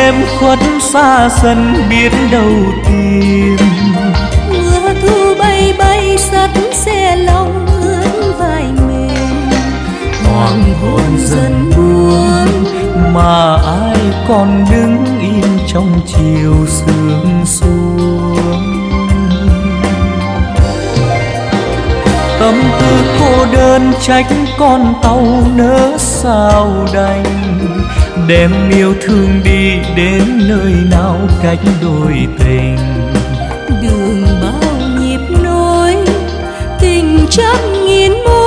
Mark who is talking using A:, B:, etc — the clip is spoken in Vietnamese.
A: em khuất xa dần biết đâu tìm.
B: Mưa thu bay bay sắt xe lòng ướt vai mềm.
A: Hoàng hôn dần buông mà ai còn đứng im trong chiều sương xuống. Tâm tư cô đơn trách con tàu nỡ sao đành, đem yêu thương đi đến nơi nào cách đôi tình.
B: Đường bao nhịp nối tình trăm nghìn mối.